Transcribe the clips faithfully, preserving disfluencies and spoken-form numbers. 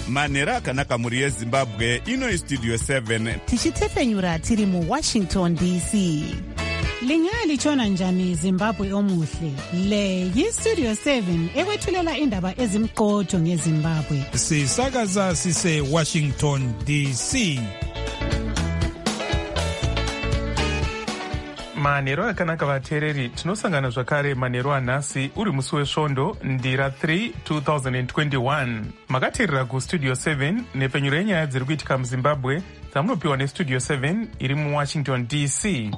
manhero akanaka mhuri yezimbabwe. Ino istudio seven tichitefenyura tiri muwashington D C. Lingalitshona njani Zimbabwe omuhle? Le yistudio seven ekwethulela indaba ezimqotho ngeZimbabwe. Sisakaza sise Washington D C. manhero akanaka vateereri, tinosangana zvakare manhero anhasi uri musi wesvondo ndira three twenty twenty-one. makateerera kustudio seven nepfenyuro yenyaya dziri kuitika muzimbabwe dzamunopiwa nestudio seven iri muwashington D C.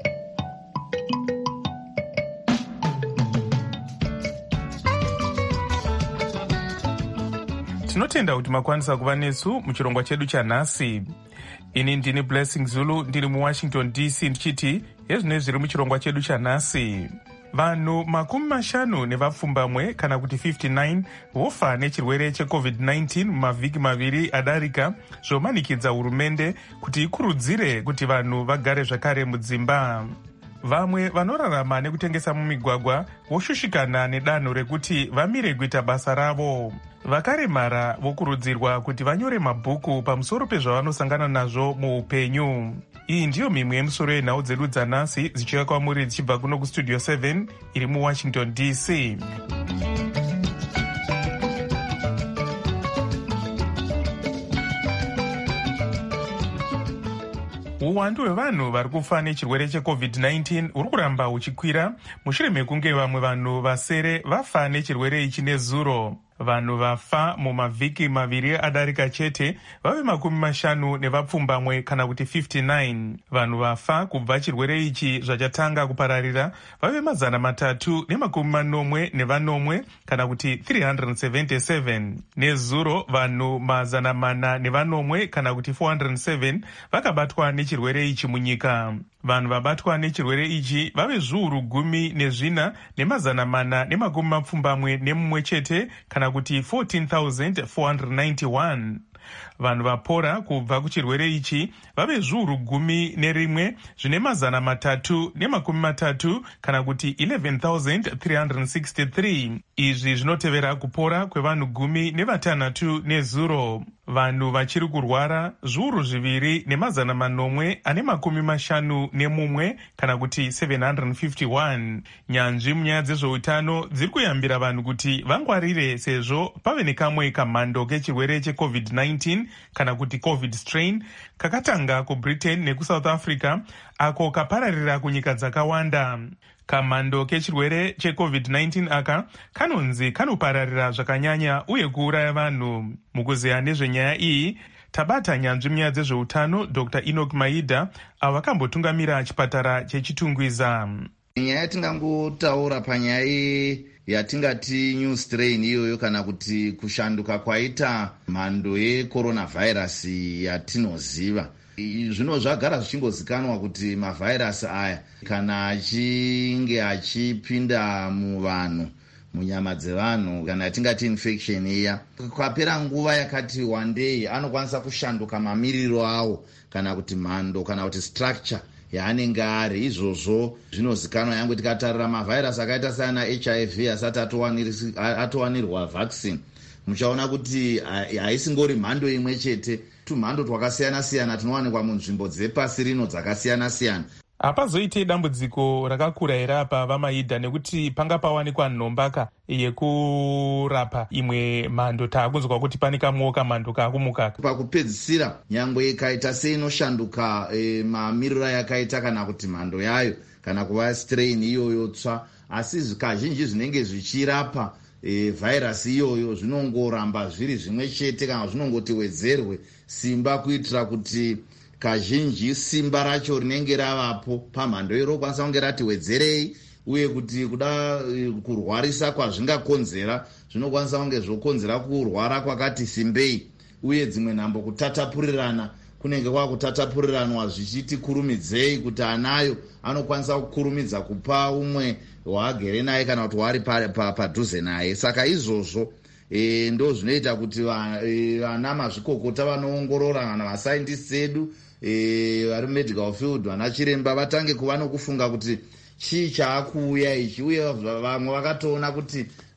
tinotenda kuti makwanisa kuva nesu muchirongwa chedu chanhasi. Ini ndini Blessing Zulu ndiri muwashington D C ndichiti hezvine zviri muchirongwa chedu chanhasi. Vanhu makumi mashanu nevapfumbamwe kana kuti fifty-nine vofa nechirwere checovid nineteen mumavhiki maviri adarika, zvomanikidza hurumende kuti ikurudzire kuti vanhu vagare zvakare mudzimba. Vamwe vanorarama nekutengesa mumigwagwa voshushikana nedanho rekuti vamire kuita basa ravo. Vakaremara vokurudzirwa kuti vanyore mabhuku pamusoro pezvavanosangana nazvo muupenyu. Iyi ndiyo mimwe yemusoro yenhau dzedu dzanhasi dzichiuya kwamuri dzichibva kuno kustudio seven iri muwashington D C. Uwandu hwevanhu vari kufa nechirwere checovid nineteen uri kuramba huchikwira mushure mekunge vamwe vanhu vasere vafa nechirwere ichi nezuro. Vanhu vafa mumavhiki maviri adarika chete vave makumi mashanu nevapfumbamwe kana kuti fifty-nine. Vanhu vafa kubva chirwere ichi zvachatanga kupararira vave mazana matatu nemakumi manomwe nevanomwe kana kuti three hundred seventy-seven. Nezuro vanhu mazana mana nevanomwe kana kuti four hundred seven vakabatwa nechirwere ichi munyika. Vanhu vabatwa nechirwere ichi vave zviuru gumi nezvina nemazana mana nemakumi mapfumbamwe nemumwe chete kana kuti fourteen thousand four hundred ninety-one. Vanhu vapora kubva kuchirwere ichi vave zviuru gumi nerimwe zvine mazana matatu nemakumi matatu kana kuti eleven thousand three hundred sixty-three. Izvi zvinotevera kupora kwevanhu gumi nevatanhatu nezuro. Vanhu vachiri kurwara zviuru zviviri nemazana manomwe ane makumi mashanu nemumwe kana kuti seven hundred fifty-one. Nyanzvi munyaya dzezveutano dziri kuyambira vanhu kuti vangwarire sezvo pave nekamwe kamhando kechirwere checovid nineteen kana kuti covid strain kakatanga kubritain nekusouth africa ako kapararira kunyika dzakawanda. Kamhando kechirwere checovid nineteen aka kanonzi kanopararira zvakanyanya uye kuuraya vanhu. Mukuzeya nezvenyaya iyi tabata nyanzvi munyaya dzezveutano Dr Enoch Maida avo vakambotungamira chipatara chechitungwiza. Nyaya yatingangotaura panyaya yatingati new strain iyoyo kana kuti kushanduka kwaita mhando yecoronavirus yatinoziva. Zvino zvagara zvichingozikanwa kuti mavhairasi aya kana achinge achipinda muvanhu munyama dzevanhu kana yatingati infection iya kwapera nguva yakati wandei anokwanisa kushanduka mamiriro awo kana kuti mhando kana kuti structure yaanenge ari. Izvozvo zvinozikanwa yangu tikatarira mavhairasi akaita sana H I V asati atowanirwa vaccine muchaona kuti haisingori mhando imwe chete, tumhando twakasiyana-siyana tunowanikwa munzvimbo dzepasi rino dzakasiyana-siyana. Hapazoite dambudziko rakakura here apa vamaidha nekuti panga pawanikwa nhombaka yekurapa imwe mhando taakunzwa kuti pane kamwewo kamhando kaakumukaka. Pakupedzisira nyangwe ikaita seinoshanduka e, mamiriro yakaita kana kuti mhando yayo kana kuva strain iyoyo tsva, asi kazhinji zvinenge zvichirapa E, vhairasi iyoyo zvinongoramba zviri zvimwe chete kana zvinongoti wedzerwe simba kuitira kuti kazhinji simba racho rinenge ravapo pamhando iro kwanisa kunge rati wedzerei, uye kuti kuda e, kurwarisa kwazvingakonzera zvinokwanisa kunge zvokonzera kurwara kwakati simbei, uye dzimwe nhambo kutatapurirana kunenge kwakutatapurirana zvichiti kurumidzei kuti anayo anokwanisa kukurumidza kupa umwe waagere naye kana kuti wari padhuze naye. Saka izvozvo e, ndo zvinoita kuti vana mazvikokota vanoongorora kana vasaindisi edu vari e, medical field vana chiremba vatange kuva nokufunga kuti chii chaakuuya ichi, uye vamwe vakatoona kuti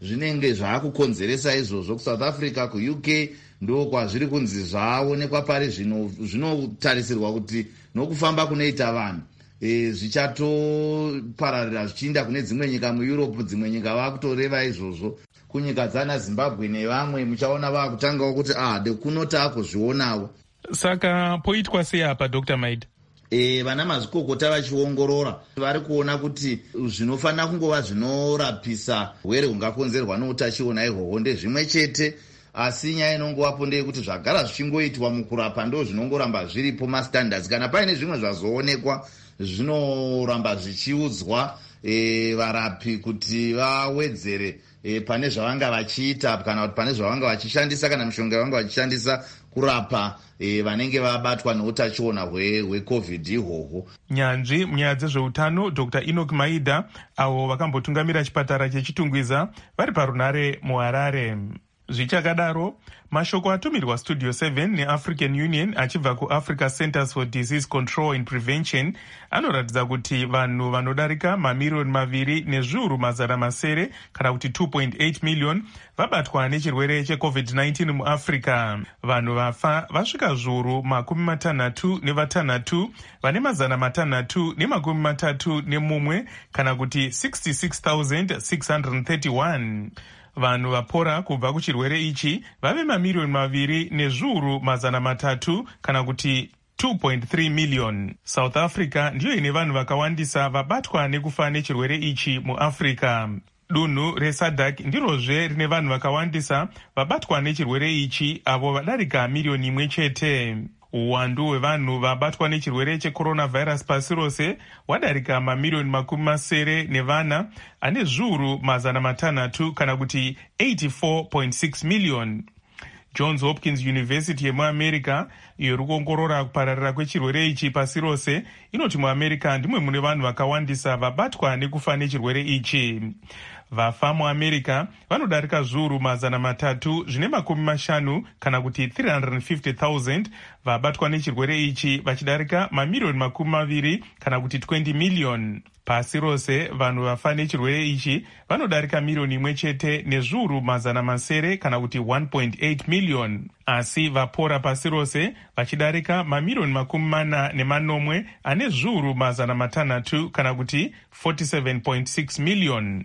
zvinenge zvaakukonzeresa izvozvo kusouth africa, kuuk ndo kwazviri kunzi zvaonekwa pari zvino zvinotarisirwa kuti nokufamba kunoita vanhu e, zvichatopararira zvichiinda kune dzimwe nyika mueurope. Dzimwe nyika vakutoreva izvozvo kunyika dzana Zimbabwe nevamwe, muchaona vakutangawo kuti ah de kunotaakozvionawo. Saka poitwa sei apa Dr Maida? E, vana mazvikokota vachiongorora vari kuona kuti zvinofanira kungova zvinorapisa urwere hungakonzerwa neutachiona ihwohwo ndezvimwe chete, asi nyaya inongovapo ndeyekuti zvagara zvichingoitwa mukurapa ndo zvinongoramba zviripo mastandards. Kana paine zvimwe zvazoonekwa zvinoramba zvichiudzwa e, varapi kuti vawedzere e, pane zvavanga vachiita kana kuti pane zvavanga vachishandisa kana mishonga yavanga vachishandisa kurapa e, vanenge vabatwa neutachiona hwecovid ihwohwo. Nyanzvi munyaya dzezveutano Dr Enoch Maida avo vakambotungamira chipatara chechitungwiza vari parunare muHarare. Zvichakadaro, mashoko atumirwa Studio seven neAfrican Union achibva kuAfrica Centers for Disease Control and Prevention anoratidza kuti vanhu vanodarika mamiriyoni maviri nezviuru mazana masere kana kuti two point eight million vabatwa nechirwere checovid nineteen muAfrica. Vanhu vafa vasvika zviuru makumi matanhatu nevatanhatu vane mazana matanhatu nemakumi matatu nemumwe kana kuti sixty-six thousand six hundred thirty-one. Vanhu vapora kubva kuchirwere ichi vave mamiriyoni maviri nezviuru mazana matatu kana kuti two point three million. South Africa ndiyo ine vanhu vakawandisa vabatwa nekufa nechirwere ichi muAfrica. Dunhu reSADC ndirozve rine vanhu vakawandisa vabatwa nechirwere ichi avo vadarika miriyoni imwe chete. Uwandu hwevanhu vabatwa nechirwere checoronavirus pasi rose wadarika mamiriyoni makumi masere nevana ane zviuru mazana matanhatu kana kuti eighty-four point six million. Johns Hopkins University yemuAmerica iyo iri kuongorora kupararira kwechirwere ichi pasi rose inoti muAmerica ndimwe mune vanhu vakawandisa vabatwa nekufa nechirwere ichi. Vafa muAmerica vanodarika zviuru mazana matatu zvine makumi mashanu kana kuti three hundred fifty thousand vabatwa nechirwere ichi vachidarika mamiriyoni makumi maviri kana kuti twenty million. Pasi rose vanhu vafa nechirwere ichi vanodarika miriyoni imwe chete nezviuru mazana masere kana kuti one point eight million. Asi vapora pasi rose vachidarika mamiriyoni makumi mana nemanomwe ane zviuru mazana matanhatu kana kuti forty-seven point six million.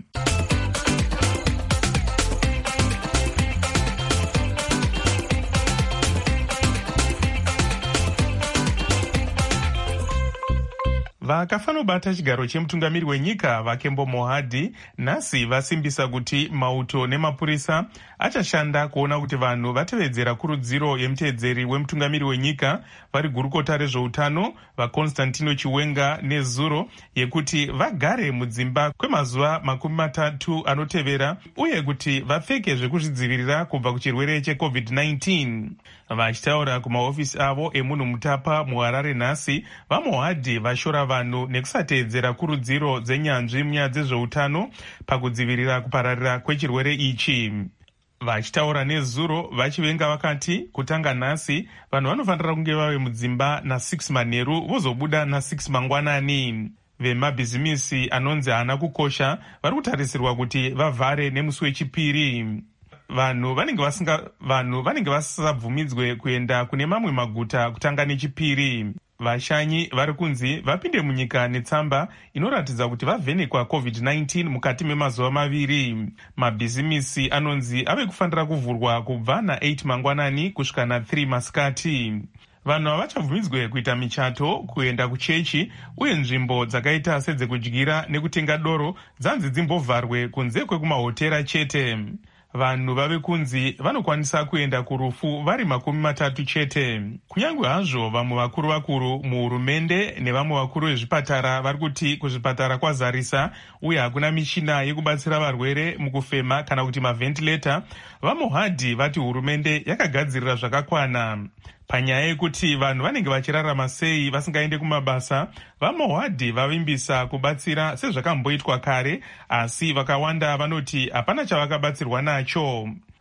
Vakafanobata chigaro chemutungamiri wenyika Vakembo Mohadi nhasi vasimbisa kuti mauto nemapurisa achashanda kuona kuti vanhu vatevedzera kurudziro yemuteedzeri wemutungamiri wenyika vari gurukota rezveutano vaConstantino Chiwenga nezuro yekuti vagare mudzimba kwemazuva makumi matatu anotevera uye kuti vapfeke zvekuzvidzivirira kubva kuchirwere checovid nineteen. Vachitaura kumahofisi avo emunhu mutapa muHarare nhasi, vaMohadi vashora vanhu nekusateedzera kurudziro dzenyanzvi munyaya dzezveutano pakudzivirira kupararira kwechirwere ichi. Vachitaura nezuro vachivenga vakati kutanga nhasi vanhu vanofanira kunge vave mudzimba na6 manheru vozobuda na6 mangwanani. Vemabhizimisi anonzi haana kukosha vari kutarisirwa kuti vavhare nemusi wechipiri. Vanhu vanenge vasinga vanhu vanenge vasabvumidzwe kuenda kune mamwe maguta kutanga nechipiri. Vashanyi vari kunzi vapinde munyika netsamba inoratidza kuti vavhenekwa covid nineteen mukati memazuva maviri. Mabhizimisi anonzi ave kufanira kuvhurwa kubva na8 mangwanani kusvika na3 masikati. Vanhu havachabvumidzwe kuita michato, kuenda kuchechi uye nzvimbo dzakaita sedzekudyira nekutenga doro dzanzi dzimbovharwe kunze kwekumahotera chete. Vanhu vave kunzi vanokwanisa kuenda kurufu vari makumi matatu chete. Kunyange hazvo vamwe vakuru vakuru muhurumende nevamwe vakuru vezvipatara vari kuti kuzvipatara kwazarisa uye hakuna michina yekubatsira varwere mukufema kana kuti mavhentileta, vaMohadi vati hurumende yakagadzirira zvakakwana. Panyaya yekuti vanhu vanenge vachirarama sei vasingaende kumabasa, vaMohadi vavimbisa kubatsira sezvakamboitwa kare, asi vakawanda vanoti hapana chavakabatsirwa nacho.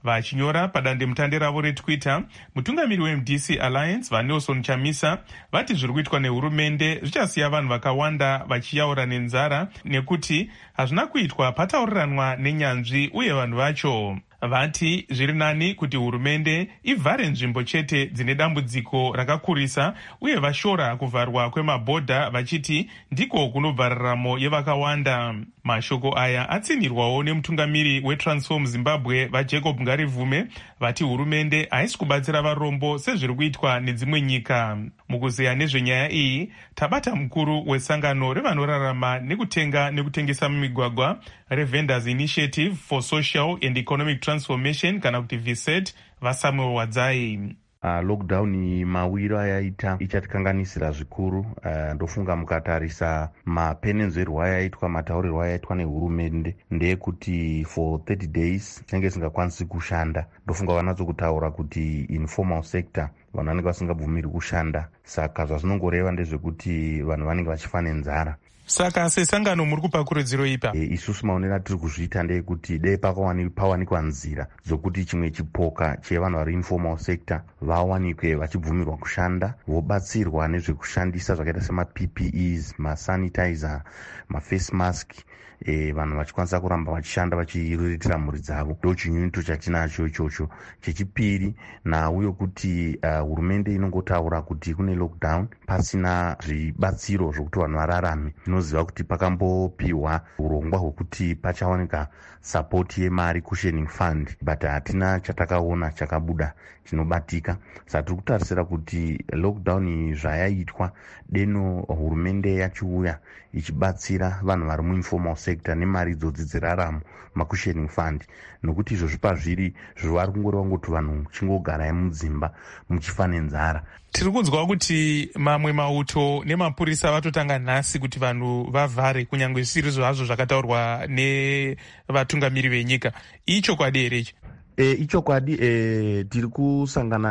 Vachinyora padandemutande ravo retwitter, mutungamiri weM D C Alliance vaNelson Chamisa vati zviri kuitwa nehurumende zvichasiya vanhu vakawanda vachiyaura nenzara nekuti hazvina kuitwa patauriranwa nenyanzvi uye vanhu vacho. Vati zviri nani kuti hurumende ivhare nzvimbo chete dzine dambudziko rakakurisa uye vashora kuvharwa kwemabhodha vachiti ndiko kunobva raramo yevakawanda. Mashoko aya atsinirwawo nemutungamiri weTransform Zimbabwe vaJacob Ngarivume vati hurumende haisi kubatsira varombo sezviri kuitwa nedzimwe nyika. Mukuzeya nezvenyaya iyi, tabata mukuru wesangano revanorarama nekutenga nekutengesa mumigwagwa reVendors Initiative for Social and Economic Transformation kana kuti V S E T vaSamuel Wadzai. Uh, lockdown mawiro ayaita ichatikanganisira zvikuru. Uh, ndofunga mukatarisa mapenenzverwo ayaitwa, mataurirwo ayaitwa nehurumende ndeyekuti for thirty days tinenge singakwanisi kushanda. Ndofunga vanatsokutaura kuti informal sector vanhu vanenge vasingabvumiri kushanda, saka zvazvinongoreva ndezvekuti vanhu vanenge vachifa nenzara. Saka sesangano muri kupa kurudziro ipa? E, isusu maonero atiri kuzviita ndeyekuti dei pawanikwa nzira dzokuti chimwe chipoka chevanhu vari informal sector vawanikwe vachibvumirwa kushanda, vobatsirwa nezvekushandisa zvakaita semaP P Es, masanitizer, maface mask, e, vanhu vachikwanisa kuramba vachishanda vachiriritira mhuri dzavo. Ndo chinyunyuto chatinacho ichocho. Chechipiri, nhau yokuti uh, hurumende inongotaura kuti kune lockdown pasina zvibatsiro zvokuti vanhu vararame. Tinoziva kuti pakambopiwa urongwa hwekuti pachawanika support yemari cushioning fund, but hatina chatakaona chakabuda chinobatika. Saka tiri kutarisira kuti lockdown zvayaitwa deno hurumende yachiuya ichibatsira vanhu vari muinformal sector nemari idzodzi dzeraramo, macushioning fund, nokuti izvozvo pazviri zvivari kungoreva kuti vanhu chingogarai mudzimba muchifa nenzara. Tiri kunzwa kuti mamwe mauto nemapurisa vatotanga nhasi kuti vanhu vavhare, kunyange zvisiri zvazvo zvakataurwa nevatungamiri venyika. Ichokwadi here ichi? E, ichokwadi. E, tiri kusangana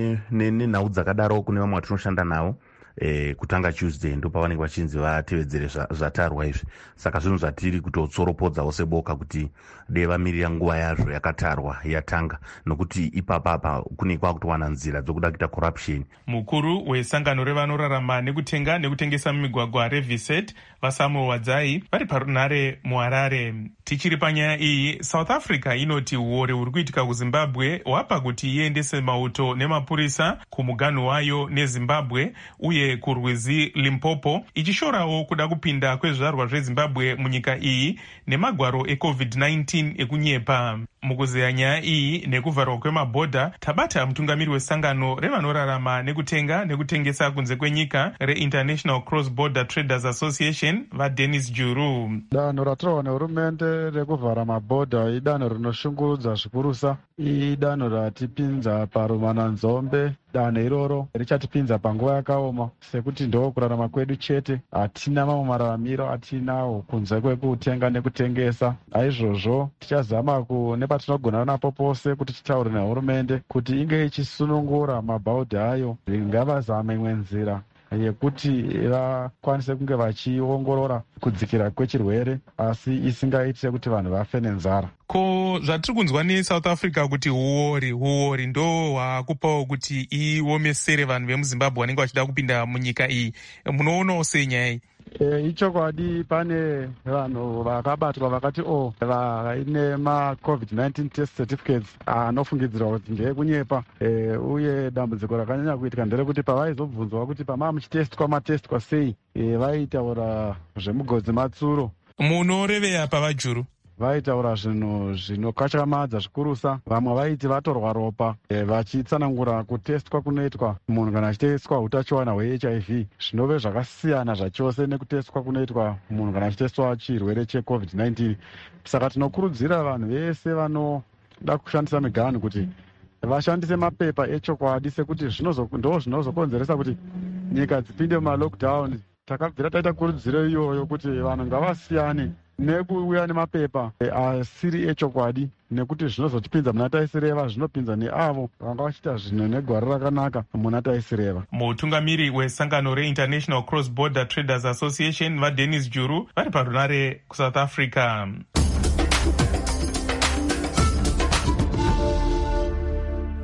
nenhau dzakadaro kune vamwe vatinoshanda navo. E, kutanga Tuesday ndo pavanenge vachinzi vatevedzere zvatarwa izvi. Saka zvinhu zvatiri kutotsoropodzawo seboka kuti dei vamirira nguva yazvo yakatarwa yatanga, nokuti ipapapa kune kwakutowana nzira dzokuda kuita corruption. Mukuru wesangano revanorarama nekutenga nekutengesa mumigwagwa reV S E T vaSamuel Wadzai vari parunhare muHarare. Tichiri panyaya iyi, South Africa inoti uore huri kuitika kuZimbabwe hwapa kuti iendese mauto nemapurisa kumuganhu wayo neZimbabwe uye kurwizi Limpopo, ichishorawo kuda kupinda kwezvarwa zveZimbabwe munyika iyi nemagwaro eCovid nineteen ekunyepa. Mukuzeya nyaya iyi nekuvharwa kwemabhodha, tabata mutungamiri wesangano revanorarama nekutenga nekutengesa kunze kwenyika reInternational Cross Border Traders Association vaDennis Juru. Danho ratorwa nehurumende rekuvhara mabhodha idanho rinoshungurudza zvikurusa. Idanho ratipinza parumananzombe. Danho iroro richatipinza panguva yakaoma sekuti ndo kurarama kwedu chete, hatina mamwe mararamiro atinawo kunze kwekutenga nekutengesa. Naizvozvo tichazama nepatinogona napo pose kuti titaure nehurumende kuti inge ichisunungura mabhodha ayo, ngavazame imwe nzira yekuti vakwanise kunge vachiongorora kudzikira kwechirwere asi isingaitire kuti vanhu vafe nenzara. Ko zvatiri kunzwa neSouth Africa kuti huori huori ndo hwakupawo kuti iomesere vanhu vemuZimbabwe vanenge vachida kupinda munyika iyi, munoonawo sei nyaya iyi? E, ichokwadi pane vanhu vakabatwa vakati o vaine maCovid nineteen test certificates anofungidzirwa kuti ndeekunyepa. E, uye dambudziko rakanyanya kuitika nderekuti pavaizobvunzwa kuti pamava muchitestwa matestwa sei, e, vaitaura zvemugodzi matsuro. Munoreveya pavajuru? Vaitaura zvinhu zvinokatyamadza zvikurusa. Vamwe vaiti vatorwa ropa, e, vachitsanangura kutestwa kunoitwa munhu kana achitestwa utachiwana hweH I V zvinove zvakasiyana zvachose nekutestwa kunoitwa munhu kana achitestwa chirwere cheCovid nineteen. Saka tinokurudzira vanhu vese vanoda kushandisa miganhu kuti vashandise mapepa echokwadi, sekuti ndo zvinozokonzeresa kuti nyika dzipinde mumalockdown. Takabvira taita kurudziro iyoyo kuti vanhu ngavasiyane nekuuya nemapepa asiri echokwadi, nekuti zvinozotipinza muna taisireva zvinopinza neavo vanga vachiita zvinhu negwara rakanaka muna taisireva. Mutungamiri wesangano reInternational Cross Border Traders Association vaDennis Juru vari parunare kuSouth Africa.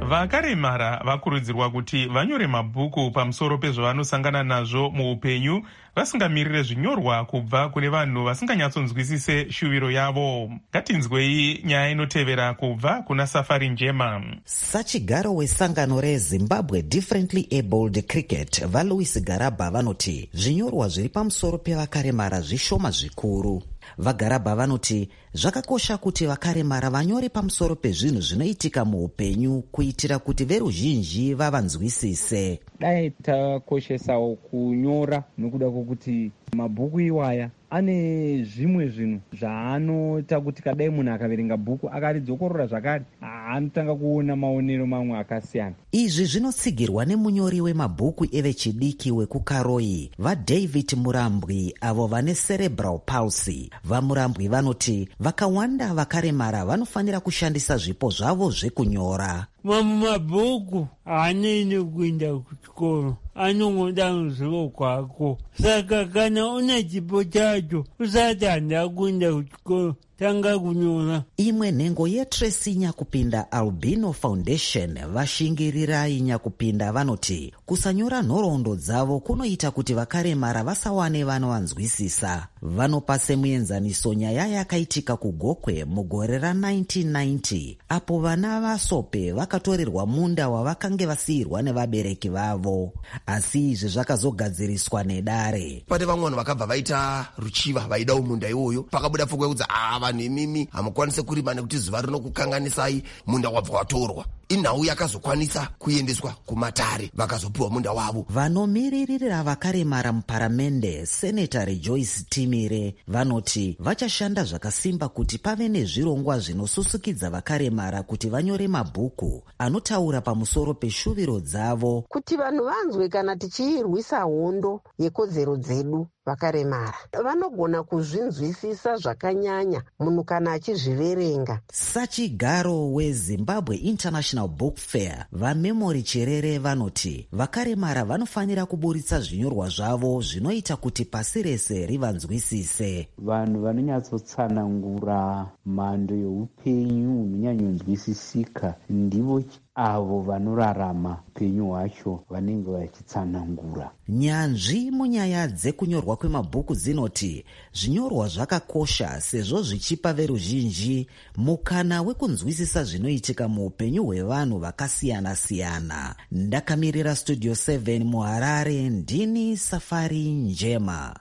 Vakaremara vakurudzirwa kuti vanyore mabhuku pamusoro pezvavanosangana nazvo muupenyu, vasingamirire zvinyorwa kubva kune vanhu vasinganyatsonzwisise shuviro yavo. Ngatinzwei nyaya inotevera kubva kuna Safari Njema. Sachigaro wesangano reZimbabwe Differently Abled Cricket vaLouis Garaba vanoti zvinyorwa zviri pamusoro pevakaremara zvishoma zvikuru. Vagaraba vanoti zvakakosha kuti vakaremara vanyore pamusoro pezvinhu zvinoitika muupenyu kuitira kuti veruzhinji vavanzwisise. Dai takoshesawo kunyora nokuda kwokuti mabhuku iwaya ane zvimwe zvinhu zvaanoita kuti kadai munhu akaverenga bhuku akaridzokorora zvakare anotanga kuona maonero mamwe akasiyana. Izvi zvinotsigirwa nemunyori wemabhuku evechidiki wekukaroi vaDavid Murambwi avo vane cerebral palsy. VaMurambwi vanoti vakawanda vakaremara vanofanira kushandisa zvipo zvavo zvekunyora. Mamwe mabhuku haanei kuenda kuchikoro, anongoda ruzivo kwako. Saka kana una chipo chacho usati handa kuenda kuchikoro, tanga kunyora. Imwe nhengo yeTracy Nyakupinda Albino Foundation vashingirirai Nyakupinda vanoti kusanyora nhoroondo dzavo kunoita kuti vakaremara vasawane vanovanzwisisa. Vanopa semuenzaniso nyaya yakaitika kuGokwe mugore ra-nineteen ninety apo vana vaSope vakatorerwa munda wavakange vasiyirwa nevabereki vavo, asi izvi zvakazogadziriswa nedare. Pane vamwe vanhu vakabva vaita ruchiva vaidawo munda iwoyo, pakabuda pfungwa yekuti ah vanhu imimi hamukwanise kurima nekuti zuva rinokukanganisai, munda wabva watorwa. Inhau yakazokwanisa kuendeswa kumatare vakazopiwa munda wavo. Vanomiririra vakaremara muparamende Senator Rejoice Timire vanoti vachashanda zvakasimba kuti pave nezvirongwa zvinosusukidza vakaremara kuti vanyore mabhuku anotaura pamusoro peshuviro dzavo, kuti vanhu vanzwe kana tichirwisa hondo yekodzero dzedu. Vakaremara vanogona kuzvinzwisisa zvakanyanya munhu kana achizviverenga. Sachigaro weZimbabwe International Book Fair vaMemory Cherere vanoti vakaremara vanofanira kuburitsa zvinyorwa zvavo zvinoita kuti pasi rese rivanzwisise. Vanhu vanonyatsotsanangura mhando yeupenyu hunonyanyonzwisisika ndivo avo vanorarama upenyu hwacho vanenge vachitsanangura. Nyanzvi munyaya dzekunyorwa kwemabhuku dzinoti zvinyorwa zvakakosha sezvo zvichipa veruzhinji mukana wekunzwisisa zvinoitika muupenyu hwevanhu vakasiyana-siyana. Ndakamirira Studio seven muHarare, ndini Safari Njema.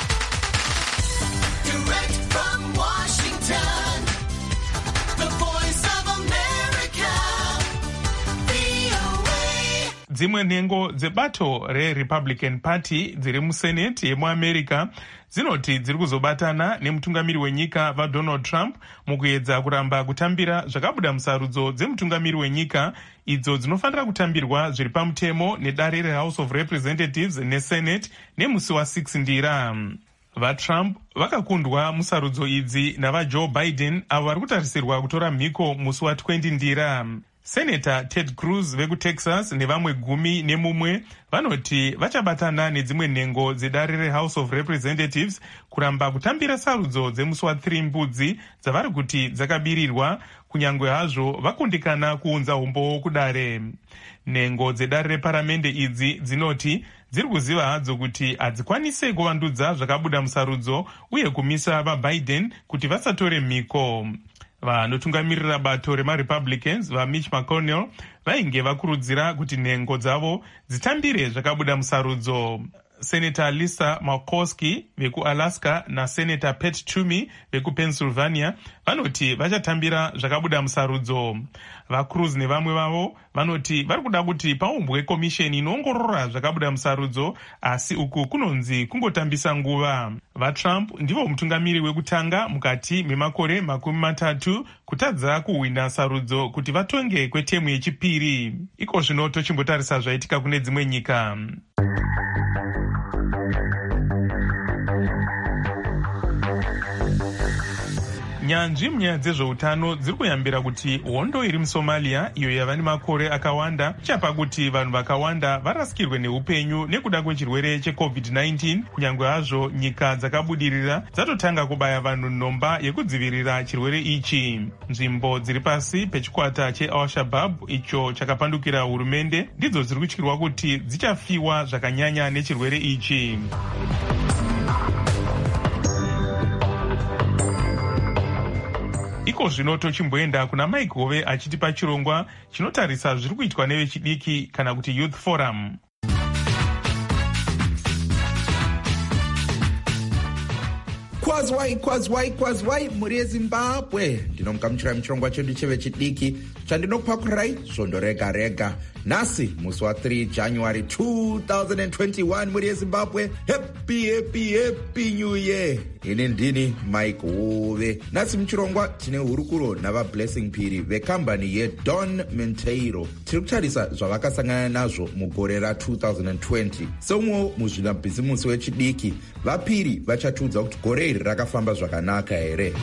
Dzimwe nhengo dzebato reRepublican Party dziri muSenate yemuAmerica dzinoti dziri kuzobatana nemutungamiri wenyika vaDonald Trump mukuedza kuramba kutambira zvakabuda musarudzo dzemutungamiri wenyika idzo dzinofanira kutambirwa zviri pamutemo nedare reHouse of Representatives neSenate nemusi wa6 ndira. VaTrump vakakundwa musarudzo idzi navaJoe Biden avo vari kutarisirwa kutora mhiko musi wa20 ndira. Senator Ted Cruz vekuTexas nevamwe gumi nemumwe vanoti vachabatana nedzimwe nhengo dzedare reHouse of Representatives kuramba kutambira sarudzo dzemusi wa3 mbudzi dzavari kuti dzakabirirwa, kunyange hazvo vakundikana kuunza umbowo kudare. Nhengo dzedare reparamende idzi dzinoti dziri kuziva hadzo kuti hadzikwanise kuvandudza zvakabuda musarudzo uye kumisa vaBiden kuti vasatore mhiko. Vanotungamirira bato remaRepublicans vaMitch McConnell vainge vakurudzira kuti nhengo dzavo dzitambire zvakabuda musarudzo. Senator Lisa Murkowski vekuAlaska naSenator Pat Toomey vekuPennsylvania vanoti vachatambira zvakabuda musarudzo. VaCruz nevamwe vavo vanoti vari kuda kuti paumbwe komisheni inoongorora zvakabuda musarudzo, asi uku kunonzi kungotambisa nguva. VaTrump ndivo mutungamiri wekutanga mukati memakore makumi matatu kutadza kuhwina sarudzo kuti vatonge kwetemu yechipiri. Iko zvino tochimbotarisa zvaitika kune dzimwe nyika. Nyanzvi munyaya dzezveutano dziri kuyambira kuti hondo iri muSomalia iyo yava nemakore akawanda chapa kuti vanhu vakawanda varasikirwe neupenyu nekuda kwechirwere checovid nineteen, kunyange hazvo nyika dzakabudirira dzatotanga kubaya vanhu nhomba yekudzivirira chirwere ichi. Nzvimbo dziri pasi pechikwata cheAl-Shabaab icho chakapandukira hurumende ndidzo dziri kutyirwa kuti dzichafiwa zvakanyanya nechirwere ichi. Iko zvino tochimboenda kuna Mike Hove achitipa chirongwa chinotarisa zviri kuitwa nevechidiki kana kuti Youth Forum. Kwazwai kwazwai kwazwai muri yeZimbabwe, ndinomugamuchirai muchirongwa chedu chevechidiki chandinopakurai svondo rega rega. Nhasi musi wa three January two thousand twenty-one muri yeZimbabwe. Happy happy happy new year. Ini ndini Mike Hove. Nhasi muchirongwa tine hurukuro navaBlessing Phiri vekambani yeDon Menteiro. Tiri kutarisa zvavakasangana nazvo mugore ra two thousand twenty. Somwe muzvinabhizimusi wechidiki, vaPhiri vachatiudza kuti gore iri rakafamba zvakanaka here.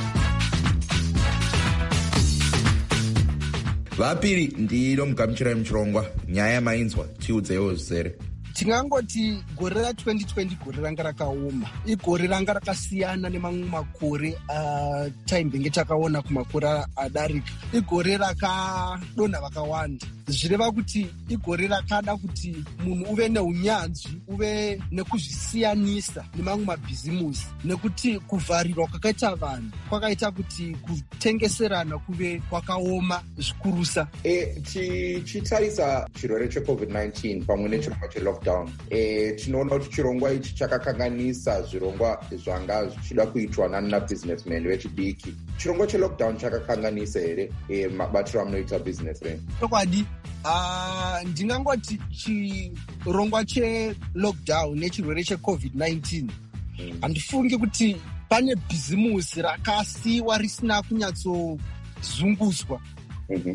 vaPhiri ndinomugamuchirai muchirongwa. Nyaya mainzwa, tiudzewo zvizere. Tingangoti gore ra twenty twenty gore ranga rakaoma. Igore ranga rakasiyana nemamwe makore uh, taimbenge takaona kumakore adarika. Igore rakadonha vakawanda. Zvireva kuti igore rakada kuti munhu uve neunyanzvi, uve nekuzvisiyanisa nemamwe mabhizimusi, nekuti kuvharirwa kwakaita vanhu kwakaita kuti kutengeserana kuve kwakaoma zvikurusa. E, tichitarisa chirwere checovid nineteen pamwe nechirongwa chelockdown, e, tinoona kuti chirongwa ichi chakakanganisa zvirongwa zvanga zvichida kuitwa nanabusinessmen vechidiki. Chirongwa chelockdown chakakanganisa here e, mabatiro amunoita business renyu? Chokwadi. Uh, ndingangoti chirongwa chelockdown nechirwere checovid nineteen handifungi mm. kuti pane bhizimusi rakasiyiwa risina kunyatsozunguswa. mm-hmm.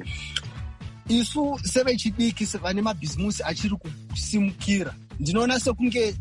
Isu sevechidiki sevane mabhizimusi achiri kusimukira, ndinoona sekunge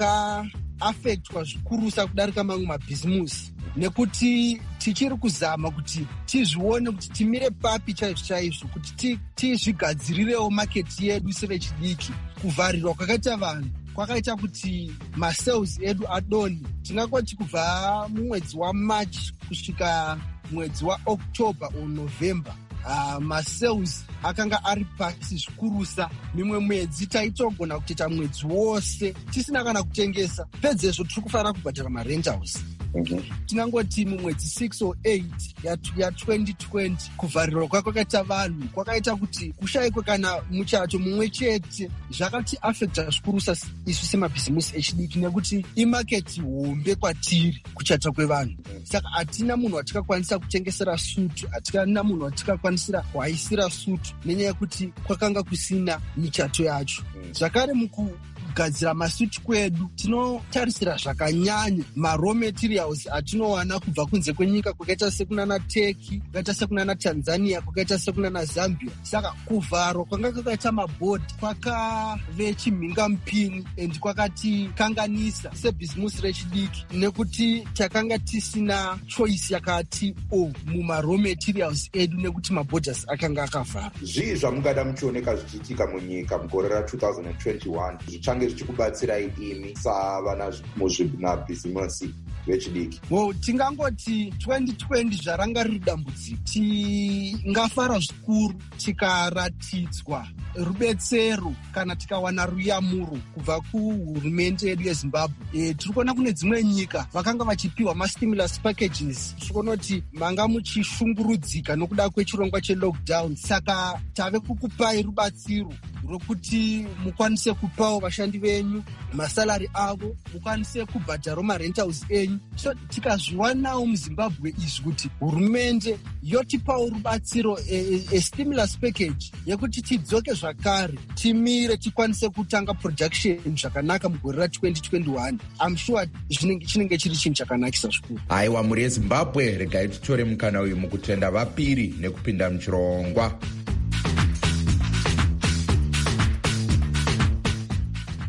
takaafektwa zvikurusa kudarika mamwe mabhizimusi, nekuti tichiri kuzama kuti tizvione kuti timire papi chaizvo chaizvo kuti tizvigadzirirewo maketi yedu sevechidiki. Kuvharirwa kwakaita vanhu kwakaita kuti masales edu adonhe. Tingangoti kubva mumwedzi waMarch kusvika mwedzi waOctober or November, Uh, masales akanga ari pasi zvikurusa. Mimwe mwedzi taitogona kutoita mwedzi wose tisina kana kutengesa. Pedzezvo tiri kufanira kubhadhara marentals. Mm-hmm. Tinangoti mumwedzi six or eight ya twenty twenty kuvharirwa kwakaita vanhu kwakaita kuti kushayikwe kana muchato mumwe chete. Zvakati affecta zvikurusa isu semabhizimusi echidiki nekuti imaketi hombe kwatiri kuchata kwevanhu. Saka hatina munhu watikakwanisa kutengesera sutu, hatina munhu watikakwanisira kuhaisira sutu nenyaya yekuti kwakanga kusina michato yacho. Zvakare mukugadzira masuti kwedu tinotarisira zvakanyanya maraw materials atinowana kubva kunze kwenyika, kwakaita sekunana Turkey, kwakaita sekunana Tanzania, kwakaita sekunana Zambia. Saka kuvharwa kwanga kwakaita mabhodhi kwakave chimhinga mupini and kwakati kanganisa sebhizimusi rechidiki, nekuti takanga tisina choice yakati o mumaraw materials edu nekuti maborders akanga akavharwa. Zvii zvamungada muchioneka zvichiitika munyika mugore ra two thousand twenty-one zvichange zvichikubatsirai imi savana muzvinabhizimusi vechidiki? Well, tingangoti twenty twenty zvaranga riri dambudziko. Tingafara zvikuru tikaratidzwa rubetsero kana tikawana ruyamuro kubva kuhurumende yedu yeZimbabwe. E, tiri kuona kune dzimwe nyika vakanga vachipiwa mastimulus packages. Tiri kuona kuti manga muchishungurudzika nokuda kwechirongwa chelockdown. Saka tave kukupai rubatsiro rwokuti mukwanise kupawo vashandi venyu masalari avo, mukwanise kubhadharawo marentals enyu. So tikazviwanawo muZimbabwe izvi kuti hurumende yotipawo rubatsiro estimulus e, e package yekuti tidzoke zvakare timire tikwanise kutanga production zvakanaka mugore ra twenty twenty-one. I'm sure chinenge chiri chinhu chakanakisa zvikuru. Aiwa muri yeZimbabwe, regai titore mukana uyu mukutenda vaPhiri nekupinda muchirongwa.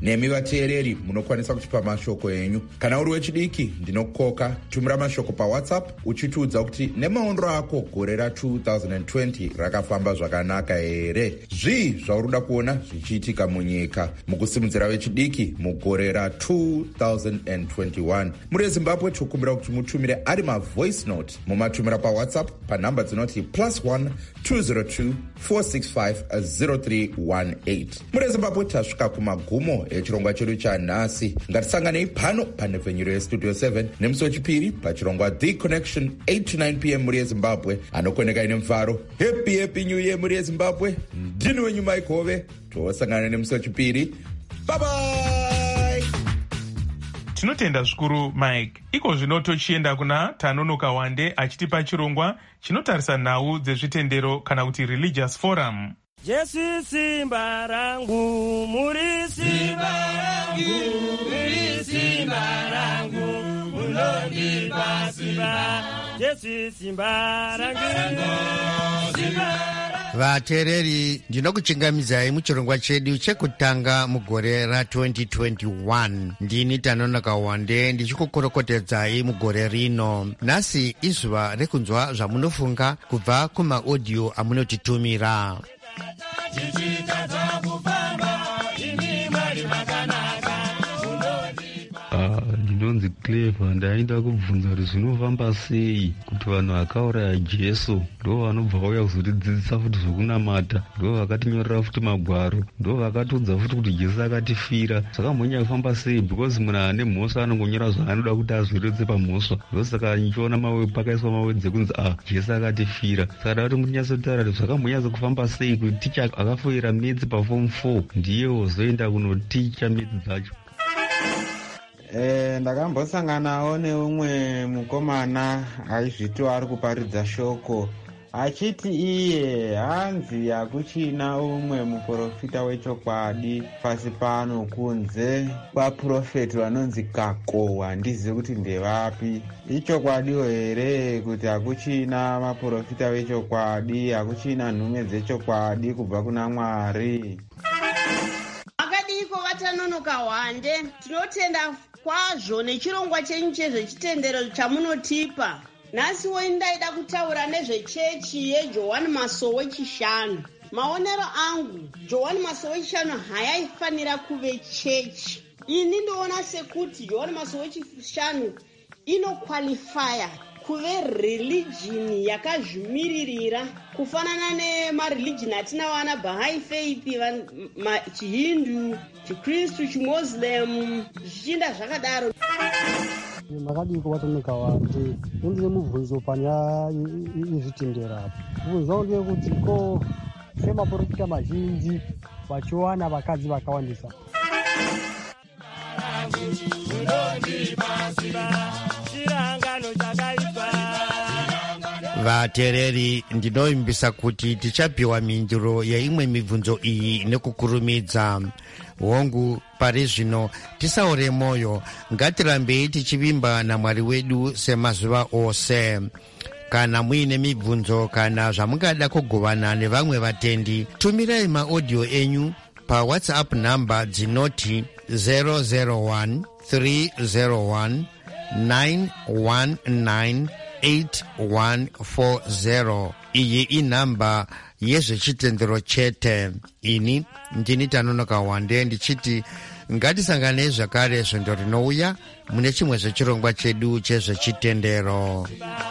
nemi vateereri munokwanisa kutipa mashoko enyu. Kana uri wechidiki ndinokoka, tumira mashoko pawhatsapp uchitiudza kuti nemaondro ako gore ra-two thousand twenty rakafamba zvakanaka here, zvii zvauri kuda kuona zvichiitika munyika mukusimudzira vechidiki mugore ra-two thousand twenty-one. muri ezimbabwe tikukumbira kuti mutumire ari mavoice note mumatumira pawhatsapp panhamba dzinoti plus one two zero two four six five zero three one eight. muri ezimbabwe tasvika kumagumo echirongwa chedu chanhasi. ngatisanganei pano panhepfenyuro yestudio seven nemusi wechipiri pachirongwa The Connection eight to nine p m muri ezimbabwe. anokoneka ine mufaro. happy happy new year muri ezimbabwe. ndini wenyu Mike Hove. tosangana nemusi wechipiri. Bye bye. Tinotenda zvikuru Mike. Iko zvino tochienda kuna Tanonoka Wande achitipa chirongwa chinotarisa nhau dzezvitendero kana kuti religious forum. Jesu simba rangu, muri simba rangu, muri simba rangu, munondipa simba. Jesu simba rangu, simba rangu. Vateereri, ndinokuchingamidzai muchirongwa chedu chekutanga mugore ra-twenty twenty-one. ndini Tanonoka Wande ndichikukorokotedzai mugore rino. nhasi izuva rekunzwa zvamunofunga kubva kumaaudio amunotitumira. Ndinonzi Clever. ndaida kubvunza kuti zvinofamba sei kuti vanhu vakauraya Jesu ndo vanobva vauya kuzotidzidzisa futi zvokunamata, ndo vakatinyorera futi magwaro, ndo vakatiudza futi kuti Jesu akatifira. saka mhanya kufamba sei? Because munhu ane mhosva anongonyora zvaanoda kuti azvirodze pamhosva. ndosaka nichiona mawe pakaiswa mawedzi kunzi ah Jesu akatifira. saka da kuti munyatsotaura kuti zvakamhonyatso kufamba sei kuti ticha akafoira midzi paform four ndiyewo zoenda kunoticha midzi dzacho. Eh, ndakambosanganawo neumwe mukomana aizvitiwa ari kuparidza shoko achiti iye hanzi hakuchina umwe muprofita wechokwadi pasi pano kunze kwaprofeti vanonzi Kako. handizivi kuti ndevapi. ichokwadiwo here kuti hakuchina maprofita vechokwadi, hakuchina nhume dzechokwadi kubva kuna Mwari? Akadiko Vatanonoka Wande, tinotenda kwazvo nechirongwa chenyu chezvechitendero chamunotipa. nhasi ndaida kutaura nezvechechi yeJohani Masowe chishanu. maonero angu, Johani Masowe chishanu hayaifanira kuve chechi. ini ndoona sekuti Johani Masowe chishanu inokwalifaya kuve religion yakazvimiririra kufanana nemareligion atina wana Baha'i faith, chihindu, chikristu, chimoslem, zvichinda zvakadaro. makadiko Vatanonoka Wande, ndine mubvunzo panyaya yezvitendero apo. Mubvunzo wangu ndeyekuti ko semaprofita mazhinji vachiwana vakadzi vakawandisa. Vateereri, ndinoimbisa kuti tichapiwa mindiro yeimwe mibvunzo iyi nekukurumidza. hongu pari zvino tisaure moyo, ngatirambei tichivimba naMwari wedu semazuva ose. kana muine mibvunzo kana zvamungada kugovana nevamwe vatendi, tumirai maaudio enyu pawhatsapp namba dzinoti zero zero one three zero one nine one nine eight one four zero. iyi inhamba yezvechitendero chete. ini ndini Tanonoka Wande ndichiti ngatisanganei zvakare svondo rinouya mune chimwe zvechirongwa chedu chezvechitendero.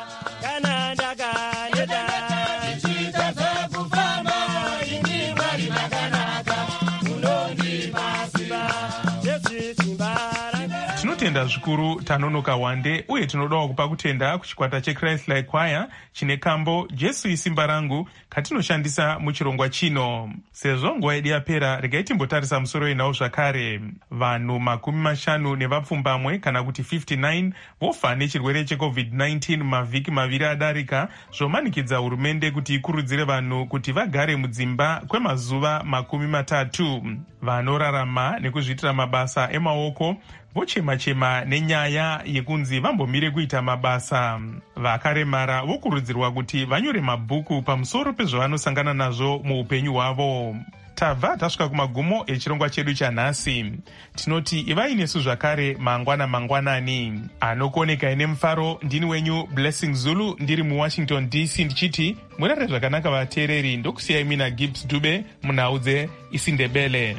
Tinotenda zvikuru Tanonoka Wande, uye tinodawo kupa kutenda kuchikwata cheChrist Like Choir chine kambo Jesu isimba rangu katinoshandisa muchirongwa chino. Sezvo nguva yedu yapera, regai timbotarisa musoro inawo zvakare. Vanhu makumi mashanu nevapfumbamwe kana kuti fifty-nine vofa nechirwere checovid nineteen mavhiki maviri adarika, zvomanikidza hurumende kuti ikurudzire vanhu kuti vagare mudzimba kwemazuva makumi matatu. Vanorarama nekuzviitira mabasa emaoko vochema-chema nenyaya yekunzi vambomire kuita mabasa. Vakaremara vokurudzirwa kuti vanyore mabhuku pamusoro pezvavanosangana nazvo muupenyu hwavo. tabva tasvika kumagumo echirongwa chedu chanhasi. Tinoti ivai nesu zvakare mangwana mangwanani. Anokuoneka ine mufaro ndini wenyu Blessing Zulu ndiri muWashington D C ndichiti murare zvakanaka vateereri. Ndokusiyai mina Gibbs Dube munhau dzeIsindebele.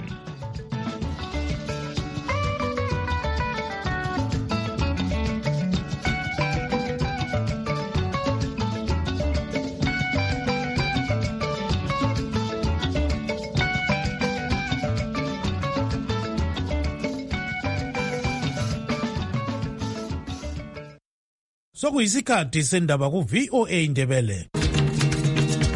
Sokuyisikhathi sendaba ku V O A Ndebele.